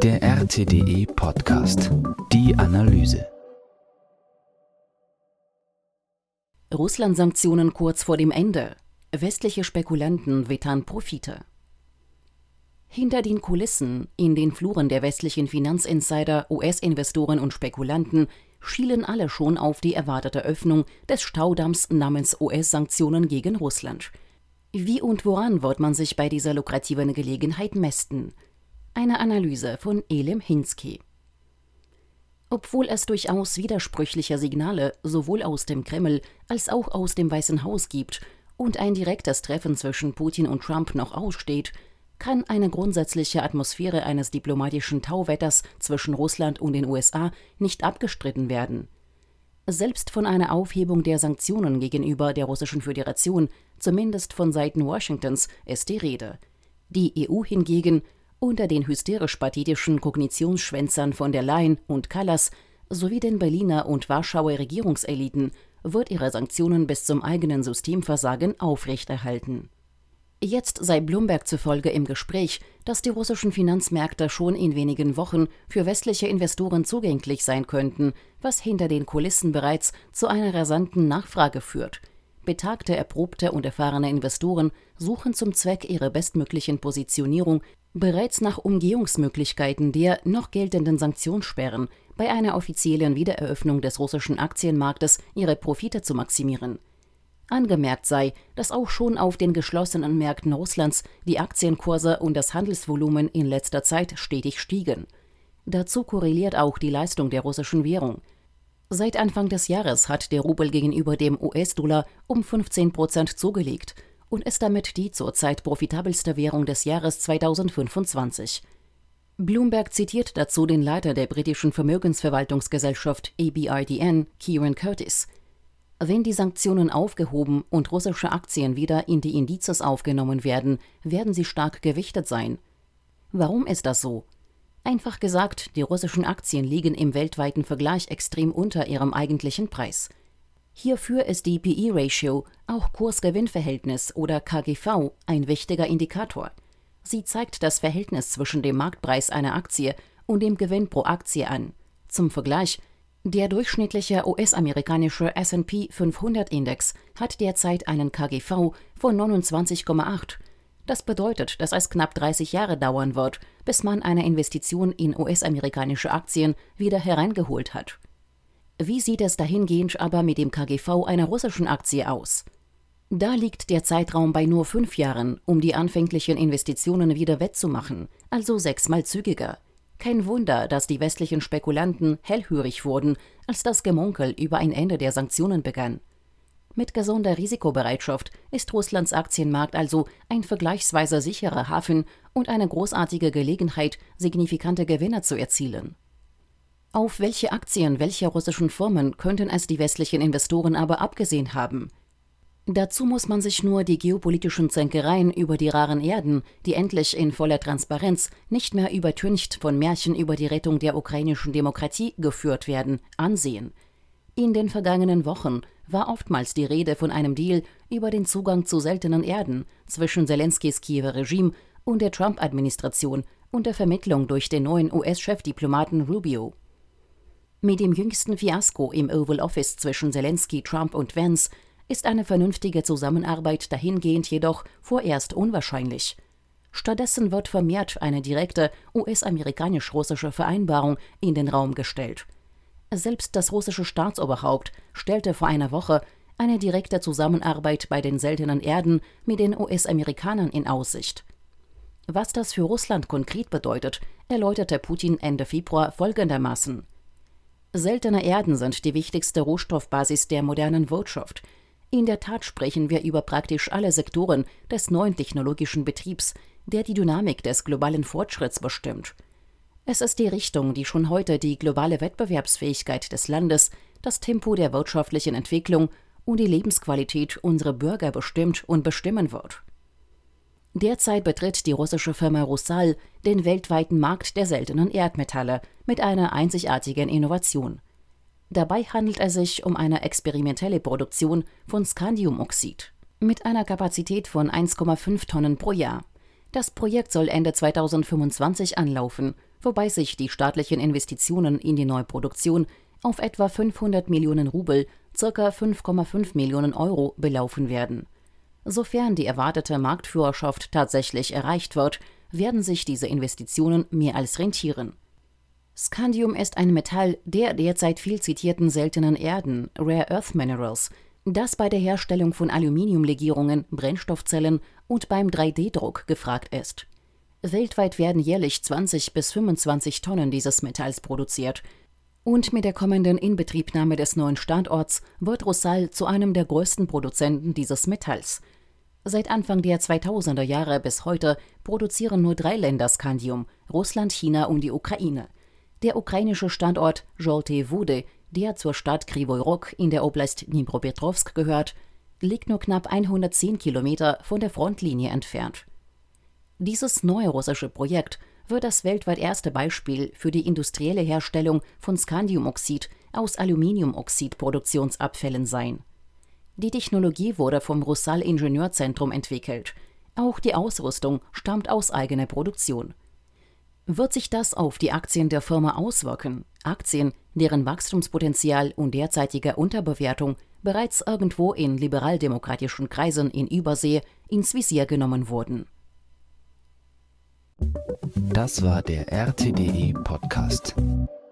Der RTDE Podcast. Die Analyse. Russland-Sanktionen kurz vor dem Ende. Westliche Spekulanten wittern Profite. Hinter den Kulissen, in den Fluren der westlichen Finanzinsider, US-Investoren und Spekulanten, schielen alle schon auf die erwartete Öffnung des Staudamms namens US-Sanktionen gegen Russland. Wie und woran wird man sich bei dieser lukrativen Gelegenheit mästen? Eine Analyse von Elim Hinsky. Obwohl es durchaus widersprüchliche Signale sowohl aus dem Kreml als auch aus dem Weißen Haus gibt und ein direktes Treffen zwischen Putin und Trump noch aussteht, kann eine grundsätzliche Atmosphäre eines diplomatischen Tauwetters zwischen Russland und den USA nicht abgestritten werden. Selbst von einer Aufhebung der Sanktionen gegenüber der Russischen Föderation, zumindest von Seiten Washingtons, ist die Rede. Die EU hingegen, unter den hysterisch-pathetischen Kognitionsschwänzern von der Leyen und Kallas sowie den Berliner und Warschauer Regierungseliten, wird ihre Sanktionen bis zum eigenen Systemversagen aufrechterhalten. Jetzt sei Bloomberg zufolge im Gespräch, dass die russischen Finanzmärkte schon in wenigen Wochen für westliche Investoren zugänglich sein könnten, was hinter den Kulissen bereits zu einer rasanten Nachfrage führt. Betagte, erprobte und erfahrene Investoren suchen zum Zweck ihrer bestmöglichen Positionierung bereits nach Umgehungsmöglichkeiten der noch geltenden Sanktionssperren bei einer offiziellen Wiedereröffnung des russischen Aktienmarktes ihre Profite zu maximieren. Angemerkt sei, dass auch schon auf den geschlossenen Märkten Russlands die Aktienkurse und das Handelsvolumen in letzter Zeit stetig stiegen. Dazu korreliert auch die Leistung der russischen Währung. Seit Anfang des Jahres hat der Rubel gegenüber dem US-Dollar um 15% zugelegt und ist damit die zurzeit profitabelste Währung des Jahres 2025. Bloomberg zitiert dazu den Leiter der britischen Vermögensverwaltungsgesellschaft ABRDN, Kieran Curtis. Wenn die Sanktionen aufgehoben und russische Aktien wieder in die Indizes aufgenommen werden, werden sie stark gewichtet sein. Warum ist das so? Einfach gesagt, die russischen Aktien liegen im weltweiten Vergleich extrem unter ihrem eigentlichen Preis. Hierfür ist die PE-Ratio, auch Kurs-Gewinn-Verhältnis oder KGV, ein wichtiger Indikator. Sie zeigt das Verhältnis zwischen dem Marktpreis einer Aktie und dem Gewinn pro Aktie an. Zum Vergleich: Der durchschnittliche US-amerikanische S&P 500-Index hat derzeit einen KGV von 29,8. Das bedeutet, dass es knapp 30 Jahre dauern wird, bis man eine Investition in US-amerikanische Aktien wieder hereingeholt hat. Wie sieht es dahingehend aber mit dem KGV einer russischen Aktie aus? Da liegt der Zeitraum bei nur 5 Jahren, um die anfänglichen Investitionen wieder wettzumachen, also 6-mal zügiger. Kein Wunder, dass die westlichen Spekulanten hellhörig wurden, als das Gemunkel über ein Ende der Sanktionen begann. Mit gesunder Risikobereitschaft ist Russlands Aktienmarkt also ein vergleichsweise sicherer Hafen und eine großartige Gelegenheit, signifikante Gewinne zu erzielen. Auf welche Aktien welcher russischen Firmen könnten es die westlichen Investoren aber abgesehen haben? Dazu muss man sich nur die geopolitischen Zänkereien über die raren Erden, die endlich in voller Transparenz nicht mehr übertüncht von Märchen über die Rettung der ukrainischen Demokratie geführt werden, ansehen. In den vergangenen Wochen war oftmals die Rede von einem Deal über den Zugang zu seltenen Erden zwischen Zelenskys Kiewer Regime und der Trump-Administration unter Vermittlung durch den neuen US-Chefdiplomaten Rubio. Mit dem jüngsten Fiasko im Oval Office zwischen Zelensky, Trump und Vance ist eine vernünftige Zusammenarbeit dahingehend jedoch vorerst unwahrscheinlich. Stattdessen wird vermehrt eine direkte US-amerikanisch-russische Vereinbarung in den Raum gestellt. Selbst das russische Staatsoberhaupt stellte vor einer Woche eine direkte Zusammenarbeit bei den seltenen Erden mit den US-Amerikanern in Aussicht. Was das für Russland konkret bedeutet, erläuterte Putin Ende Februar folgendermaßen: Seltene Erden sind die wichtigste Rohstoffbasis der modernen Wirtschaft. In der Tat sprechen wir über praktisch alle Sektoren des neuen technologischen Betriebs, der die Dynamik des globalen Fortschritts bestimmt. Es ist die Richtung, die schon heute die globale Wettbewerbsfähigkeit des Landes, das Tempo der wirtschaftlichen Entwicklung und die Lebensqualität unserer Bürger bestimmt und bestimmen wird. Derzeit betritt die russische Firma Rusal den weltweiten Markt der seltenen Erdmetalle mit einer einzigartigen Innovation. Dabei handelt es sich um eine experimentelle Produktion von Scandiumoxid mit einer Kapazität von 1,5 Tonnen pro Jahr. Das Projekt soll Ende 2025 anlaufen, wobei sich die staatlichen Investitionen in die Neuproduktion auf etwa 500 Millionen Rubel, ca. 5,5 Millionen Euro, belaufen werden. Sofern die erwartete Marktführerschaft tatsächlich erreicht wird, werden sich diese Investitionen mehr als rentieren. Scandium ist ein Metall der derzeit viel zitierten seltenen Erden, Rare Earth Minerals, das bei der Herstellung von Aluminiumlegierungen, Brennstoffzellen und beim 3D-Druck gefragt ist. Weltweit werden jährlich 20 bis 25 Tonnen dieses Metalls produziert. Und mit der kommenden Inbetriebnahme des neuen Standorts wird Rusal zu einem der größten Produzenten dieses Metalls. Seit Anfang der 2000er Jahre bis heute produzieren nur 3 Länder Scandium: Russland, China und die Ukraine. Der ukrainische Standort Zoltye Wody, der zur Stadt Kryvyi Rog in der Oblast Dnipropetrovsk gehört, liegt nur knapp 110 Kilometer von der Frontlinie entfernt. Dieses neue russische Projekt wird das weltweit erste Beispiel für die industrielle Herstellung von Scandiumoxid aus Aluminiumoxid-Produktionsabfällen sein. Die Technologie wurde vom Rusal Ingenieurzentrum entwickelt. Auch die Ausrüstung stammt aus eigener Produktion. Wird sich das auf die Aktien der Firma auswirken? Aktien, deren Wachstumspotenzial und derzeitige Unterbewertung bereits irgendwo in liberaldemokratischen Kreisen in Übersee ins Visier genommen wurden. Das war der RTDE Podcast.